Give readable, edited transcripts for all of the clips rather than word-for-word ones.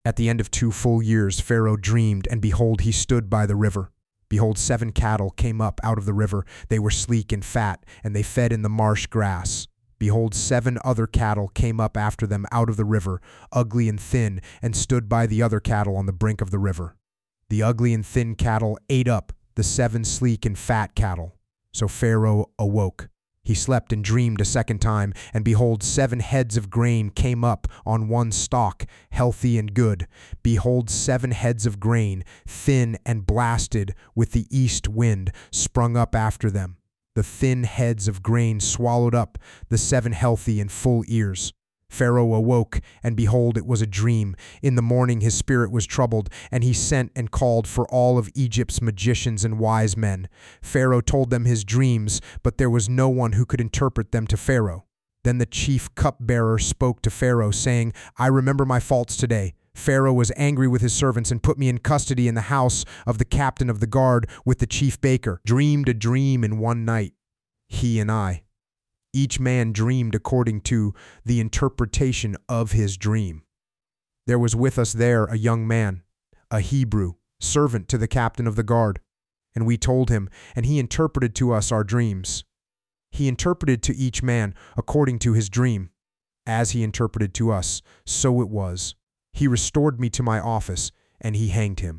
At the end of 2 full years, Pharaoh dreamed, and behold, he stood by the river. Behold, 7 cattle came up out of the river. They were sleek and fat, and they fed in the marsh grass. Behold, 7 other cattle came up after them out of the river, ugly and thin, and stood by the other cattle on the brink of the river. The ugly and thin cattle ate up the 7 sleek and fat cattle. So Pharaoh awoke. He slept and dreamed a second time, and behold, 7 heads of grain came up on one stalk, healthy and good. Behold, 7 heads of grain, thin and blasted with the east wind, sprung up after them. The thin heads of grain swallowed up the 7 healthy and full ears. Pharaoh awoke, and behold, it was a dream. In the morning his spirit was troubled, and he sent and called for all of Egypt's magicians and wise men. Pharaoh told them his dreams, but there was no one who could interpret them to Pharaoh. Then the chief cupbearer spoke to Pharaoh, saying, I remember my faults today. Pharaoh was angry with his servants and put me in custody in the house of the captain of the guard with the chief baker. Dreamed a dream in one night, he and I. Each man dreamed according to the interpretation of his dream. There was with us there a young man, a Hebrew, servant to the captain of the guard. And we told him, and he interpreted to us our dreams. He interpreted to each man according to his dream. As he interpreted to us, so it was. He restored me to my office, and he hanged him.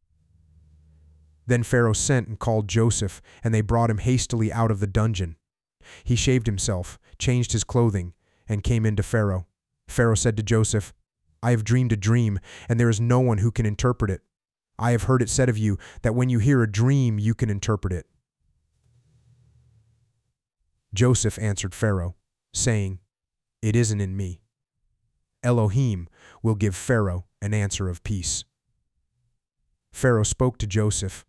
Then Pharaoh sent and called Joseph, and they brought him hastily out of the dungeon. He shaved himself, changed his clothing, and came in to Pharaoh. Pharaoh said to Joseph, I have dreamed a dream, and there is no one who can interpret it. I have heard it said of you that when you hear a dream, you can interpret it. Joseph answered Pharaoh, saying, It isn't in me. Elohim will give Pharaoh an answer of peace. Pharaoh spoke to Joseph,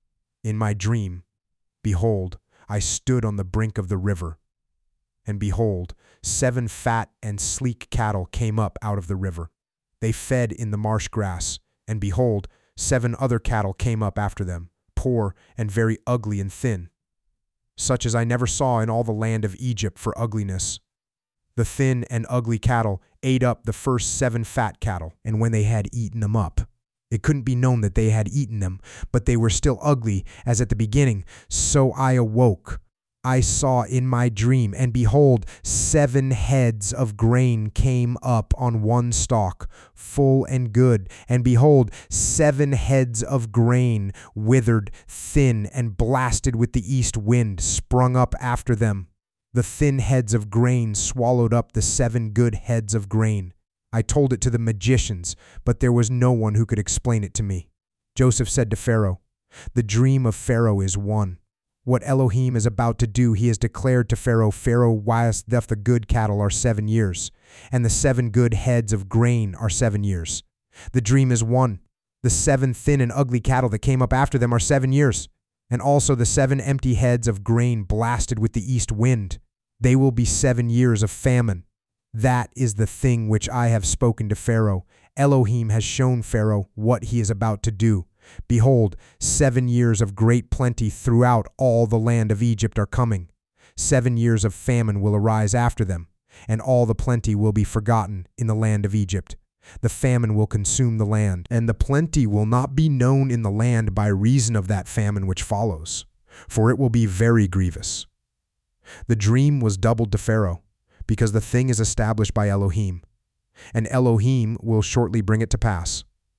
In my dream, behold, I stood on the brink of the river, and behold, 7 fat and sleek cattle came up out of the river. They fed in the marsh grass, and behold, 7 other cattle came up after them, poor and very ugly and thin, such as I never saw in all the land of Egypt for ugliness. The thin and ugly cattle ate up the first 7 fat cattle, and when they had eaten them up, it couldn't be known that they had eaten them, but they were still ugly as at the beginning. So I awoke. I saw in my dream, and behold, 7 heads of grain came up on one stalk, full and good. And behold, 7 heads of grain, withered, thin, and blasted with the east wind, sprung up after them. The thin heads of grain swallowed up the 7 good heads of grain. I told it to the magicians, but there was no one who could explain it to me. Joseph said to Pharaoh, The dream of Pharaoh is one. What Elohim is about to do, he has declared to Pharaoh. Pharaoh whilst doth the good cattle are 7 years, and the 7 good heads of grain are 7 years. The dream is one. The 7 thin and ugly cattle that came up after them are 7 years, and also the 7 empty heads of grain blasted with the east wind. They will be 7 years of famine. That is the thing which I have spoken to Pharaoh. Elohim has shown Pharaoh what he is about to do. Behold, 7 years of great plenty throughout all the land of Egypt are coming. 7 years of famine will arise after them, and all the plenty will be forgotten in the land of Egypt. The famine will consume the land, and the plenty will not be known in the land by reason of that famine which follows, for it will be very grievous. The dream was doubled to Pharaoh, because the thing is established by Elohim, and Elohim will shortly bring it to pass.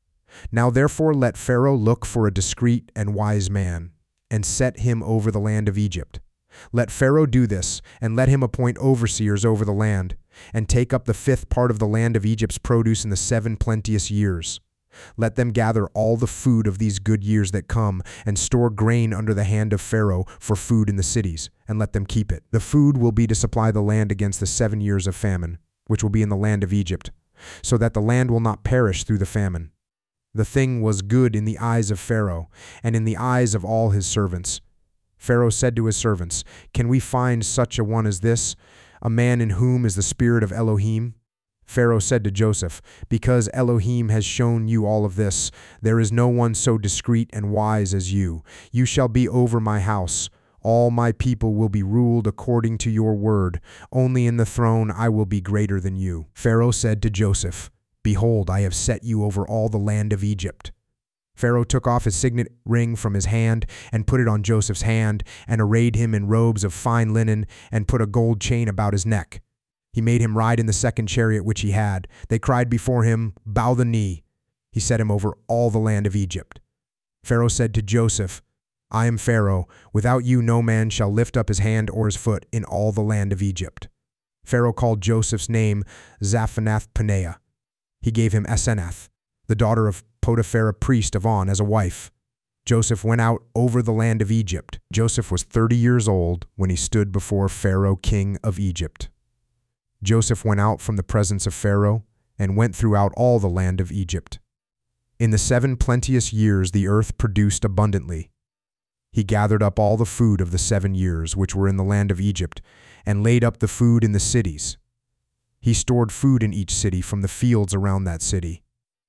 Now therefore let Pharaoh look for a discreet and wise man, and set him over the land of Egypt. Let Pharaoh do this, and let him appoint overseers over the land, and take up the 5th part of the land of Egypt's produce in the 7 plenteous years. Let them gather all the food of these good years that come, and store grain under the hand of Pharaoh for food in the cities, and let them keep it. The food will be to supply the land against the 7 years of famine, which will be in the land of Egypt, so that the land will not perish through the famine. The thing was good in the eyes of Pharaoh, and in the eyes of all his servants. Pharaoh said to his servants, Can we find such a one as this, a man in whom is the spirit of Elohim? Pharaoh said to Joseph, Because Elohim has shown you all of this, there is no one so discreet and wise as you. You shall be over my house. All my people will be ruled according to your word. Only in the throne I will be greater than you. Pharaoh said to Joseph, Behold, I have set you over all the land of Egypt." Pharaoh took off his signet ring from his hand and put it on Joseph's hand, and arrayed him in robes of fine linen, and put a gold chain about his neck. He made him ride in the second chariot which he had. They cried before him, "Bow the knee." He set him over all the land of Egypt. Pharaoh said to Joseph, "I am Pharaoh. Without you no man shall lift up his hand or his foot in all the land of Egypt." Pharaoh called Joseph's name Zaphenath-Paneah. He gave him Asenath, the daughter of Potiphar, priest of On, as a wife. Joseph went out over the land of Egypt. Joseph was 30 years old when he stood before Pharaoh, king of Egypt. Joseph went out from the presence of Pharaoh and went throughout all the land of Egypt. In the 7 plenteous years the earth produced abundantly. He gathered up all the food of the 7 years which were in the land of Egypt, and laid up the food in the cities. He stored food in each city from the fields around that city.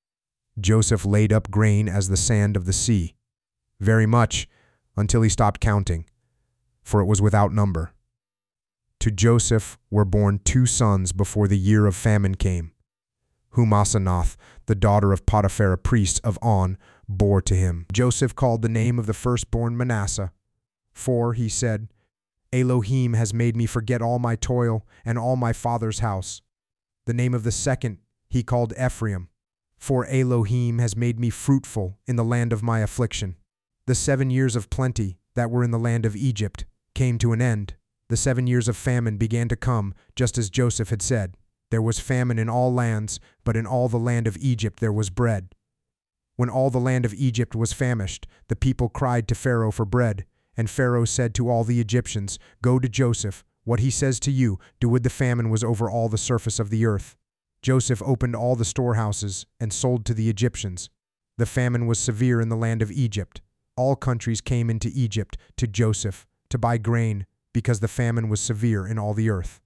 Joseph laid up grain as the sand of the sea, very much, until he stopped counting, for it was without number. To Joseph were born 2 sons before the year of famine came, whom Asenath, the daughter of Potiphar, a priest of On, bore to him. Joseph called the name of the firstborn Manasseh, for, he said, "Elohim has made me forget all my toil and all my father's house." The name of the second he called Ephraim, for Elohim has made me fruitful in the land of my affliction. The 7 years of plenty that were in the land of Egypt came to an end. The 7 years of famine began to come, just as Joseph had said. There was famine in all lands, but in all the land of Egypt there was bread. When all the land of Egypt was famished, the people cried to Pharaoh for bread. And Pharaoh said to all the Egyptians, "Go to Joseph. What he says to you, do with the famine was over all the surface of the earth." Joseph opened all the storehouses and sold to the Egyptians. The famine was severe in the land of Egypt. All countries came into Egypt to Joseph to buy grain, because the famine was severe in all the earth.